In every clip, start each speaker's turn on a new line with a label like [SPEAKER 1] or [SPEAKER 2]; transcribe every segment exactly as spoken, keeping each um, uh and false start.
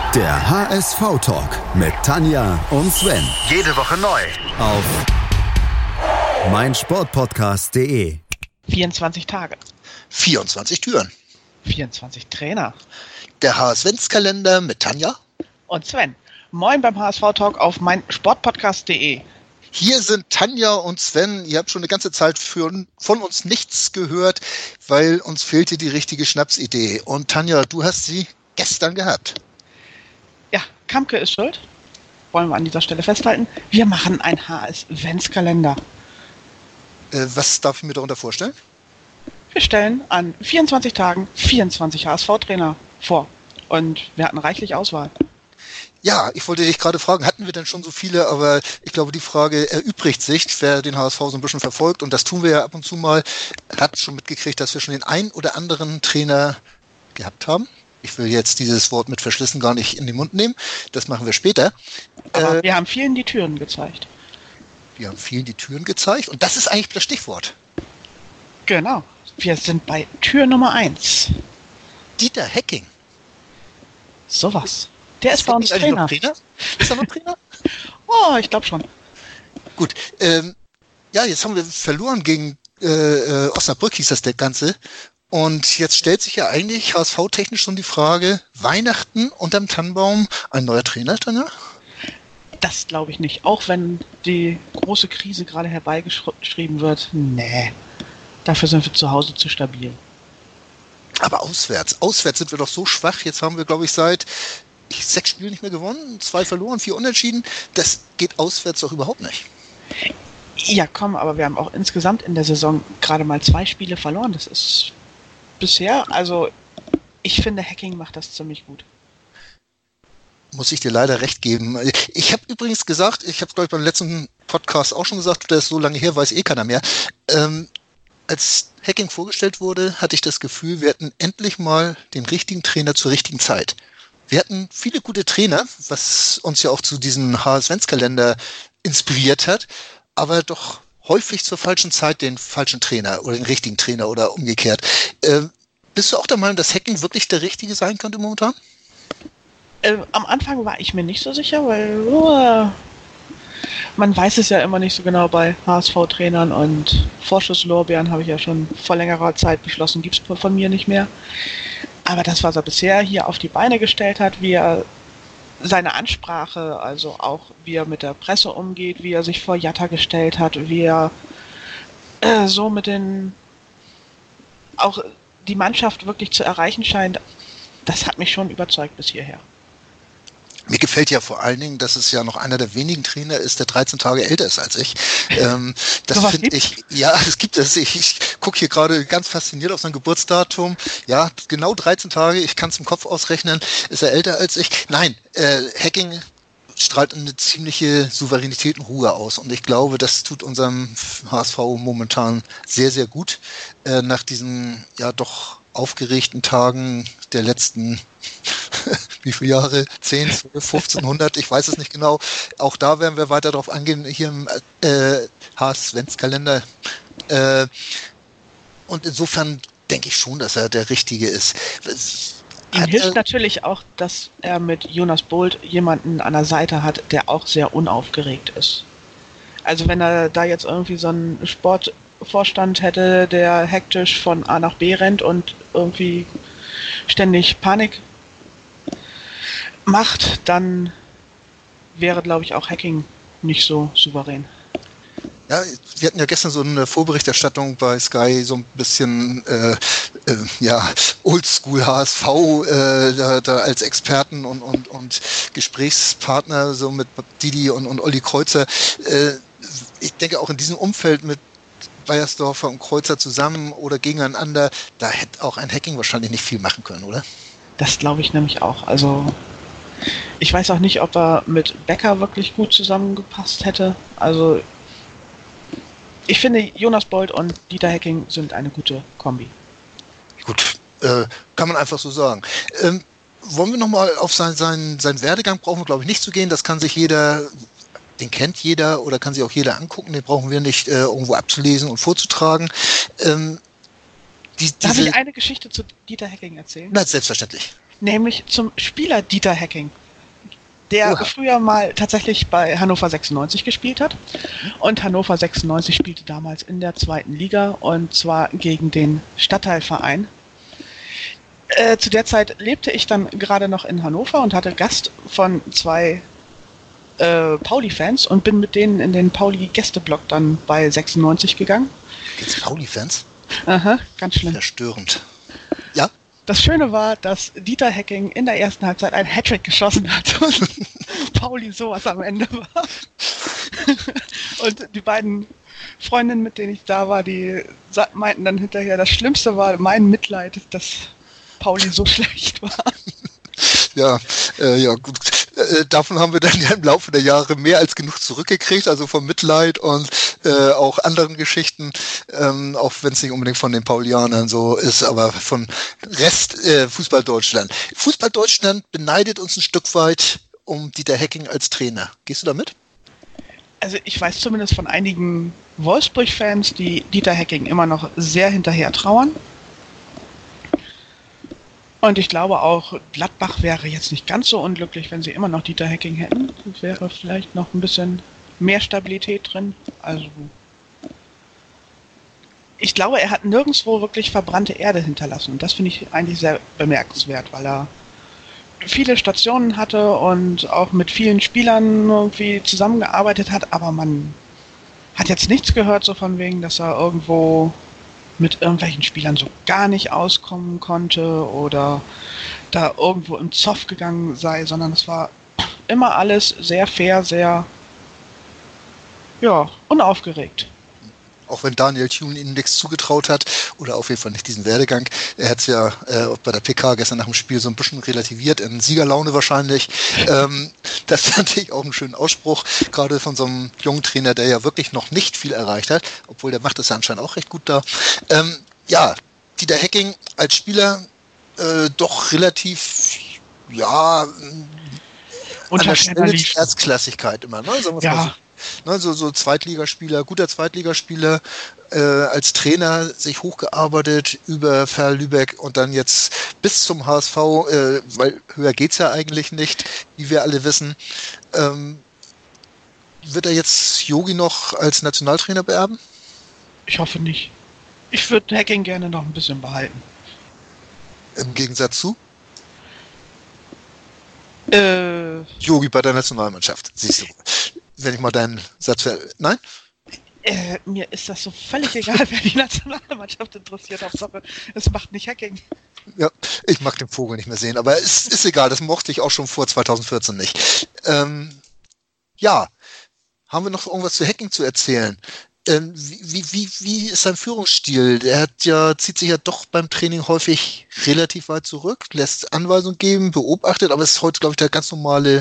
[SPEAKER 1] Der H S V-Talk mit Tanja und Sven.
[SPEAKER 2] Jede Woche neu.
[SPEAKER 1] Auf meinsportpodcast punkt de.
[SPEAKER 3] vierundzwanzig Tage.
[SPEAKER 4] vierundzwanzig Türen.
[SPEAKER 3] vierundzwanzig Trainer.
[SPEAKER 4] Der H S V-Kalender mit Tanja
[SPEAKER 3] und Sven. Moin beim H S V-Talk auf meinsportpodcast punkt de.
[SPEAKER 4] Hier sind Tanja und Sven. Ihr habt schon eine ganze Zeit für, von uns nichts gehört, weil uns fehlte die richtige Schnapsidee. Und Tanja, du hast sie gestern gehabt.
[SPEAKER 3] Ja, Kamke ist schuld. Wollen wir an dieser Stelle festhalten. Wir machen einen H S V-Kalender.
[SPEAKER 4] Äh, was darf ich mir darunter vorstellen?
[SPEAKER 3] Wir stellen an vierundzwanzig Tagen vierundzwanzig H S V-Trainer vor. Und wir hatten reichlich Auswahl.
[SPEAKER 4] Ja, ich wollte dich gerade fragen, hatten wir denn schon so viele, aber ich glaube, die Frage erübrigt sich, wer den H S V so ein bisschen verfolgt, und das tun wir ja ab und zu mal, hat schon mitgekriegt, dass wir schon den ein oder anderen Trainer gehabt haben. Ich will jetzt dieses Wort mit verschlissen gar nicht in den Mund nehmen, das machen wir später.
[SPEAKER 3] Aber
[SPEAKER 4] äh,
[SPEAKER 3] wir haben vielen die Türen gezeigt.
[SPEAKER 4] Wir haben vielen die Türen gezeigt und das ist eigentlich das Stichwort.
[SPEAKER 3] Genau, wir sind bei Tür Nummer eins.
[SPEAKER 4] Dieter Hecking.
[SPEAKER 3] Sowas. Der ist bei uns Trainer.
[SPEAKER 4] Trainer. Ist er noch Trainer?
[SPEAKER 3] Oh, ich glaube schon.
[SPEAKER 4] Gut. Ähm, ja, jetzt haben wir verloren gegen äh, äh, Osnabrück, hieß das der Ganze. Und jetzt stellt sich ja eigentlich H S V-technisch schon die Frage, Weihnachten unterm Tannenbaum, ein neuer Trainer, Tanja?
[SPEAKER 3] Das glaube ich nicht. Auch wenn die große Krise gerade herbeigeschrieben wird. Nee, dafür sind wir zu Hause zu stabil.
[SPEAKER 4] Aber auswärts. Auswärts sind wir doch so schwach. Jetzt haben wir, glaube ich, seit sechs Spielen nicht mehr gewonnen, zwei verloren, vier unentschieden. Das geht auswärts doch überhaupt nicht.
[SPEAKER 3] Ja, komm, aber wir haben auch insgesamt in der Saison gerade mal zwei Spiele verloren. Das ist bisher, also ich finde, Hecking macht das ziemlich gut.
[SPEAKER 4] Muss ich dir leider recht geben. Ich habe übrigens gesagt, ich habe es, glaube ich, beim letzten Podcast auch schon gesagt, das ist so lange her, weiß eh keiner mehr. Ähm, als Hecking vorgestellt wurde, hatte ich das Gefühl, wir hatten endlich mal den richtigen Trainer zur richtigen Zeit. Wir hatten viele gute Trainer, was uns ja auch zu diesem H S V-Kalender inspiriert hat, aber doch häufig zur falschen Zeit den falschen Trainer oder den richtigen Trainer oder umgekehrt. Ähm, bist du auch der Meinung, dass Hecking wirklich der Richtige sein könnte momentan?
[SPEAKER 3] Äh, am Anfang war ich mir nicht so sicher, weil uh, man weiß es ja immer nicht so genau bei H S V-Trainern, und Vorschusslorbeeren habe ich ja schon vor längerer Zeit beschlossen, gibt es von mir nicht mehr. Aber das, was er bisher hier auf die Beine gestellt hat, wie er seine Ansprache, also auch wie er mit der Presse umgeht, wie er sich vor Jatta gestellt hat, wie er äh, so mit den auch die Mannschaft wirklich zu erreichen scheint, das hat mich schon überzeugt bis hierher.
[SPEAKER 4] Mir gefällt ja vor allen Dingen, dass es ja noch einer der wenigen Trainer ist, der dreizehn Tage älter ist als ich. Ähm, das
[SPEAKER 3] so
[SPEAKER 4] finde ich, ja, es gibt es. Ich, ich gucke hier gerade ganz fasziniert auf sein Geburtsdatum. Ja, genau dreizehn Tage, ich kann es im Kopf ausrechnen, ist er älter als ich. Nein, äh, Hecking strahlt eine ziemliche Souveränität und Ruhe aus. Und ich glaube, das tut unserem H S V momentan sehr, sehr gut. Äh, nach diesen, ja, doch aufgeregten Tagen der letzten wie viele Jahre? zehn, zwölf, fünfzehnhundert, ich weiß es nicht genau. Auch da werden wir weiter darauf angehen, hier im äh, H S V-Kalender. Äh, und insofern denke ich schon, dass er der Richtige ist.
[SPEAKER 3] Ihm
[SPEAKER 4] Hat,
[SPEAKER 3] hilft
[SPEAKER 4] äh, natürlich
[SPEAKER 3] natürlich auch, dass er mit Jonas Bolt jemanden an der Seite hat, der auch sehr unaufgeregt ist. Also wenn er da jetzt irgendwie so einen Sportvorstand hätte, der hektisch von A nach B rennt und irgendwie ständig Panik macht, dann wäre, glaube ich, auch Hecking nicht so souverän.
[SPEAKER 4] Ja, wir hatten ja gestern so eine Vorberichterstattung bei Sky, so ein bisschen äh, äh, ja, Oldschool H S V äh, da, da als Experten und, und, und Gesprächspartner, so mit Didi und, und Olli Kreuzer. Äh, ich denke auch in diesem Umfeld mit Beiersdorfer und Kreuzer zusammen oder gegeneinander, da hätte auch ein Hecking wahrscheinlich nicht viel machen können, oder?
[SPEAKER 3] Das glaube ich nämlich auch. Also ich weiß auch nicht, ob er mit Becker wirklich gut zusammengepasst hätte. Also ich finde, Jonas Bolt und Dieter Hecking sind eine gute Kombi.
[SPEAKER 4] Gut, äh, kann man einfach so sagen. Ähm, wollen wir nochmal auf seinen sein, sein Werdegang, brauchen wir glaube ich nicht zu gehen, das kann sich jeder, den kennt jeder oder kann sich auch jeder angucken, den brauchen wir nicht äh, irgendwo abzulesen und vorzutragen. Ähm, die,
[SPEAKER 3] Darf
[SPEAKER 4] diese,
[SPEAKER 3] ich eine Geschichte zu Dieter Hecking erzählen?
[SPEAKER 4] Na, selbstverständlich.
[SPEAKER 3] Nämlich zum Spieler Dieter Hecking. der
[SPEAKER 4] Oha.
[SPEAKER 3] früher mal tatsächlich bei Hannover sechsundneunzig gespielt hat. Und Hannover sechsundneunzig spielte damals in der zweiten Liga und zwar gegen den Stadtteilverein. Äh, zu der Zeit lebte ich dann gerade noch in Hannover und hatte Gast von zwei äh, Pauli-Fans und bin mit denen in den Pauli-Gästeblock dann bei sechsundneunzig gegangen.
[SPEAKER 4] Jetzt Pauli-Fans?
[SPEAKER 3] Aha, ganz schlimm.
[SPEAKER 4] Verstörend. Ja?
[SPEAKER 3] Das Schöne war, dass Dieter Hecking in der ersten Halbzeit einen Hattrick geschossen hat und Pauli sowas am Ende war. Und die beiden Freundinnen, mit denen ich da war, die sa- meinten dann hinterher, das Schlimmste war mein Mitleid, dass Pauli so schlecht war.
[SPEAKER 4] Ja, äh, ja gut. Äh, davon haben wir dann ja im Laufe der Jahre mehr als genug zurückgekriegt, also vom Mitleid und äh, auch anderen Geschichten, ähm, auch wenn es nicht unbedingt von den Paulianern so ist, aber von Rest äh, Fußball Deutschland. Fußball Deutschland beneidet uns ein Stück weit um Dieter Hecking als Trainer. Gehst du da mit?
[SPEAKER 3] Also ich weiß zumindest von einigen Wolfsburg-Fans, die Dieter Hecking immer noch sehr hinterher trauern. Und ich glaube auch, Gladbach wäre jetzt nicht ganz so unglücklich, wenn sie immer noch Dieter Hecking hätten. Es wäre vielleicht noch ein bisschen mehr Stabilität drin. Also ich glaube, er hat nirgendwo wirklich verbrannte Erde hinterlassen. Und das finde ich eigentlich sehr bemerkenswert, weil er viele Stationen hatte und auch mit vielen Spielern irgendwie zusammengearbeitet hat. Aber man hat jetzt nichts gehört, so von wegen, dass er irgendwo mit irgendwelchen Spielern so gar nicht auskommen konnte oder da irgendwo im Zoff gegangen sei, sondern es war immer alles sehr fair, sehr ja, unaufgeregt.
[SPEAKER 4] Auch wenn Daniel Thune ihnen nichts zugetraut hat oder auf jeden Fall nicht diesen Werdegang. Er hat es ja äh, bei der P K gestern nach dem Spiel so ein bisschen relativiert, in Siegerlaune wahrscheinlich. Ähm, das fand ich auch einen schönen Ausspruch, gerade von so einem jungen Trainer, der ja wirklich noch nicht viel erreicht hat, obwohl der macht es ja anscheinend auch recht gut da. Ähm, ja, Dieter Hecking als Spieler äh, doch relativ, ja, an der Stelle der Erstklassigkeit immer, ne? Sagen wir
[SPEAKER 3] ja.
[SPEAKER 4] mal so. Ne, so, so Zweitligaspieler, guter Zweitligaspieler, äh, als Trainer sich hochgearbeitet über Ferl Lübeck und dann jetzt bis zum H S V, äh, weil höher geht's ja eigentlich nicht, wie wir alle wissen. Ähm, wird er jetzt Yogi noch als Nationaltrainer beerben?
[SPEAKER 3] Ich hoffe nicht. Ich würde Hecking gerne noch ein bisschen behalten.
[SPEAKER 4] Im Gegensatz zu?
[SPEAKER 3] Äh,
[SPEAKER 4] Yogi bei der Nationalmannschaft, siehst du. Wenn ich mal deinen Satz ver... Nein?
[SPEAKER 3] Äh, mir ist das so völlig egal, wer die Nationalmannschaft interessiert. Hauptsache, es macht nicht Hecking.
[SPEAKER 4] Ja, ich mag den Vogel nicht mehr sehen, aber es ist egal, das mochte ich auch schon vor zweitausendvierzehn nicht. Ähm, ja, haben wir noch irgendwas zu Hecking zu erzählen? Ähm, wie, wie, wie ist sein Führungsstil? Er hat ja, zieht sich ja doch beim Training häufig relativ weit zurück, lässt Anweisungen geben, beobachtet, aber es ist heute, glaube ich, der ganz normale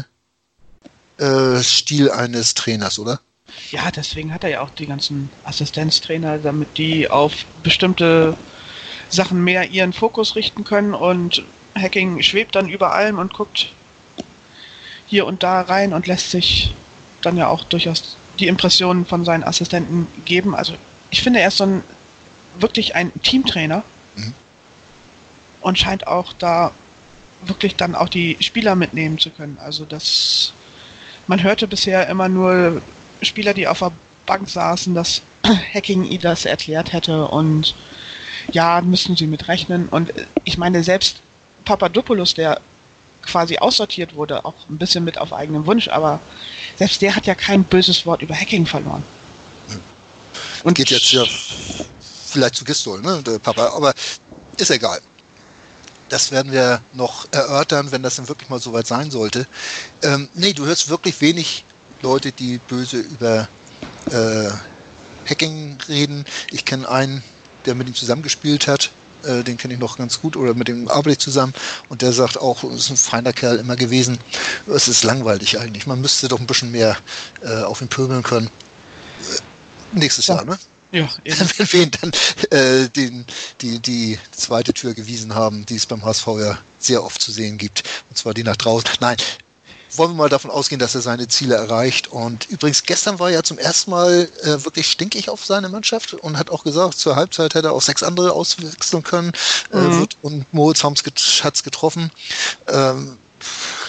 [SPEAKER 4] äh, Stil eines Trainers, oder?
[SPEAKER 3] Ja, deswegen hat er ja auch die ganzen Assistenztrainer, damit die auf bestimmte Sachen mehr ihren Fokus richten können und Hecking schwebt dann über allem und guckt hier und da rein und lässt sich dann ja auch durchaus die Impressionen von seinen Assistenten geben. Also ich finde, er ist so ein wirklich ein Teamtrainer mhm. und scheint auch da wirklich dann auch die Spieler mitnehmen zu können. Also das, man hörte bisher immer nur Spieler, die auf der Bank saßen, dass Hecking ihnen das erklärt hätte und ja, müssen sie mit rechnen. Und ich meine, selbst Papadopoulos, der quasi aussortiert wurde, auch ein bisschen mit auf eigenen Wunsch, aber selbst der hat ja kein böses Wort über Hecking verloren.
[SPEAKER 4] Und geht jetzt ja vielleicht zu Gistol, ne, der Papa, aber ist egal. Das werden wir noch erörtern, wenn das dann wirklich mal soweit sein sollte. Ähm, nee, du hörst wirklich wenig Leute, die böse über äh, Hecking reden. Ich kenne einen, der mit ihm zusammengespielt hat, äh, den kenne ich noch ganz gut, oder mit dem arbeite ich zusammen, und der sagt auch, es ist ein feiner Kerl immer gewesen. Es ist langweilig eigentlich. Man müsste doch ein bisschen mehr äh, auf ihn pöbeln können. Äh, nächstes ja. Jahr, ne?
[SPEAKER 3] Ja,
[SPEAKER 4] wenn wir ihn dann äh, den, die, die zweite Tür gewiesen haben, die es beim H S V ja sehr oft zu sehen gibt, und zwar die nach draußen. Nein, wollen wir mal davon ausgehen, dass er seine Ziele erreicht. Und übrigens, gestern war er ja zum ersten Mal äh, wirklich stinkig auf seine Mannschaft und hat auch gesagt, zur Halbzeit hätte er auch sechs andere auswechseln können. Mhm. Äh, wird, und Moritz hat es getroffen. Ähm,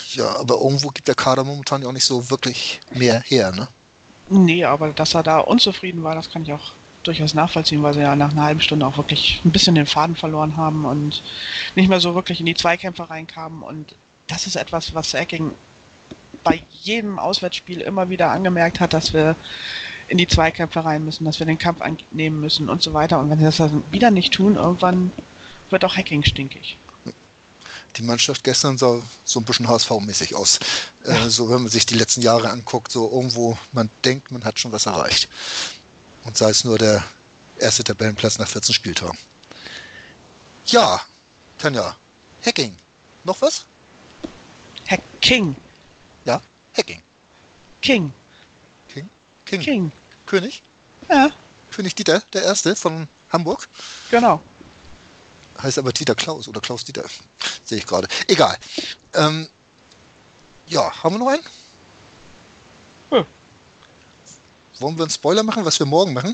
[SPEAKER 4] Ja, aber irgendwo gibt der Kader momentan ja auch nicht so wirklich mehr her, ne?
[SPEAKER 3] Nee, aber dass er da unzufrieden war, das kann ich auch durchaus nachvollziehen, weil sie ja nach einer halben Stunde auch wirklich ein bisschen den Faden verloren haben und nicht mehr so wirklich in die Zweikämpfe reinkamen. Und das ist etwas, was Hacking bei jedem Auswärtsspiel immer wieder angemerkt hat, dass wir in die Zweikämpfe rein müssen, dass wir den Kampf annehmen müssen und so weiter. Und wenn sie das dann wieder nicht tun, irgendwann wird auch Hacking stinkig.
[SPEAKER 4] Die Mannschaft gestern sah so ein bisschen H S V-mäßig aus. Ja. Äh, so wenn man sich die letzten Jahre anguckt, so irgendwo, man denkt, man hat schon was erreicht. Und sei es nur der erste Tabellenplatz nach vierzehn Spieltagen. Ja, Tanja, Hacking. Noch was?
[SPEAKER 3] Hacking.
[SPEAKER 4] Ja, Hacking.
[SPEAKER 3] King.
[SPEAKER 4] King? King.
[SPEAKER 3] King.
[SPEAKER 4] König?
[SPEAKER 3] Ja.
[SPEAKER 4] König Dieter, der Erste von Hamburg.
[SPEAKER 3] Genau.
[SPEAKER 4] Heißt aber Dieter Klaus oder Klaus Dieter. Sehe ich gerade. Egal. Ähm, ja, haben wir noch einen?
[SPEAKER 3] Hm.
[SPEAKER 4] Wollen wir einen Spoiler machen, was wir morgen machen?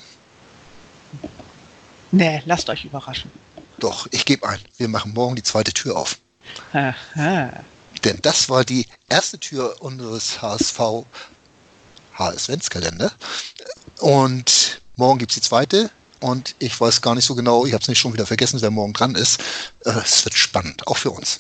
[SPEAKER 3] Nee, lasst euch überraschen.
[SPEAKER 4] Doch, ich gebe ein. Wir machen morgen die zweite Tür auf.
[SPEAKER 3] Aha.
[SPEAKER 4] Denn das war die erste Tür unseres H S V H S-Ventskalender. Und morgen gibt es die zweite. Und ich weiß gar nicht so genau, ich habe es nicht schon wieder vergessen, wer morgen dran ist. Äh, es wird spannend, auch für uns.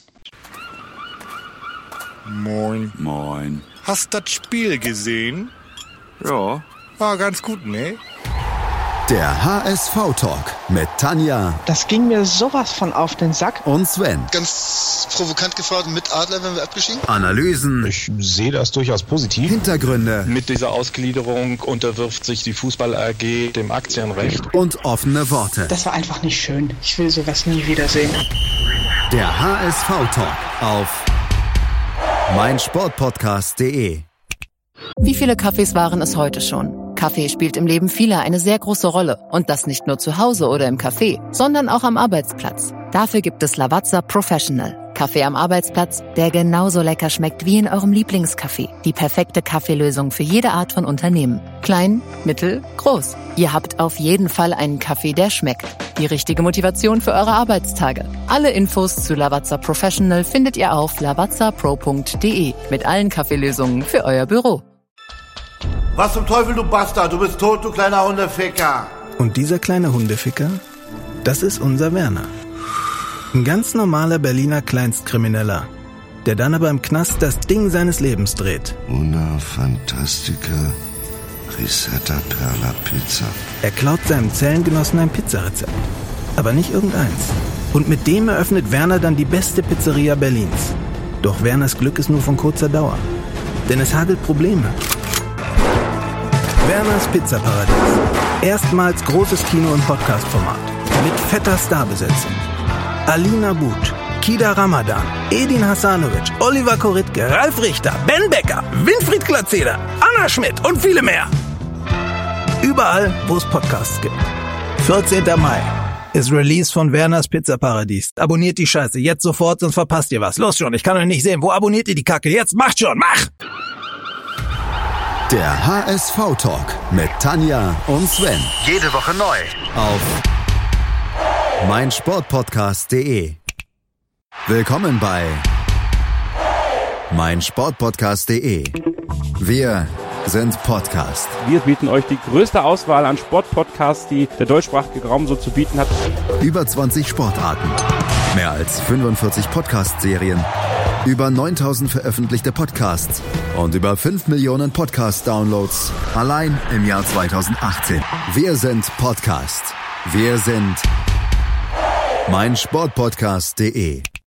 [SPEAKER 2] Moin.
[SPEAKER 5] Moin.
[SPEAKER 2] Hast das Spiel gesehen?
[SPEAKER 5] Ja.
[SPEAKER 2] War ganz gut, ne?
[SPEAKER 1] Der H S V-Talk mit Tanja.
[SPEAKER 3] Das ging mir sowas von auf den Sack.
[SPEAKER 1] Und Sven.
[SPEAKER 4] Ganz provokant gefragt, mit Adler werden wir abgestiegen?
[SPEAKER 1] Analysen.
[SPEAKER 6] Ich sehe das durchaus positiv.
[SPEAKER 1] Hintergründe.
[SPEAKER 6] Mit dieser Ausgliederung unterwirft sich die Fußball-A G dem Aktienrecht.
[SPEAKER 1] Und offene Worte.
[SPEAKER 3] Das war einfach nicht schön. Ich will sowas nie wiedersehen.
[SPEAKER 1] Der H S V-Talk auf meinsportpodcast punkt de.
[SPEAKER 7] Wie viele Kaffees waren es heute schon? Kaffee spielt im Leben vieler eine sehr große Rolle. Und das nicht nur zu Hause oder im Café, sondern auch am Arbeitsplatz. Dafür gibt es Lavazza Professional. Kaffee am Arbeitsplatz, der genauso lecker schmeckt wie in eurem Lieblingscafé. Die perfekte Kaffeelösung für jede Art von Unternehmen. Klein, mittel, groß. Ihr habt auf jeden Fall einen Kaffee, der schmeckt. Die richtige Motivation für eure Arbeitstage. Alle Infos zu Lavazza Professional findet ihr auf lavazza pro punkt de mit allen Kaffeelösungen für euer Büro.
[SPEAKER 8] Was zum Teufel, du Bastard? Du bist tot, du kleiner Hundeficker.
[SPEAKER 9] Und dieser kleine Hundeficker, das ist unser Werner. Ein ganz normaler Berliner Kleinstkrimineller, der dann aber im Knast das Ding seines Lebens dreht.
[SPEAKER 10] Una Fantastica Risetta Perla Pizza.
[SPEAKER 9] Er klaut seinem Zellengenossen ein Pizzarezept, aber nicht irgendeins. Und mit dem eröffnet Werner dann die beste Pizzeria Berlins. Doch Werners Glück ist nur von kurzer Dauer, denn es hagelt Probleme. Werners Pizzaparadies. Erstmals großes Kino- und Podcast-Format. Mit fetter Starbesetzung. Alina But, Kida Ramadan, Edin Hasanovic, Oliver Koritke, Ralf Richter, Ben Becker, Winfried Glatzeder, Anna Schmidt und viele mehr. Überall, wo es Podcasts gibt. vierzehnten Mai ist Release von Werners Pizzaparadies. Abonniert die Scheiße jetzt sofort, sonst verpasst ihr was. Los schon, ich kann euch nicht sehen. Wo abonniert ihr die Kacke? Jetzt macht schon, mach!
[SPEAKER 1] Der H S V-Talk mit Tanja und Sven.
[SPEAKER 4] Jede Woche neu.
[SPEAKER 1] Auf meinsportpodcast punkt de. Willkommen bei meinsportpodcast punkt de. Wir sind Podcast.
[SPEAKER 11] Wir bieten euch die größte Auswahl an Sportpodcasts, die der deutschsprachige Raum so zu bieten hat.
[SPEAKER 1] Über zwanzig Sportarten, mehr als fünfundvierzig Podcast-Serien, über neuntausend veröffentlichte Podcasts und über fünf Millionen Podcast-Downloads allein im Jahr zweitausendachtzehn. Wir sind Podcast. Wir sind meinsportpodcast punkt de.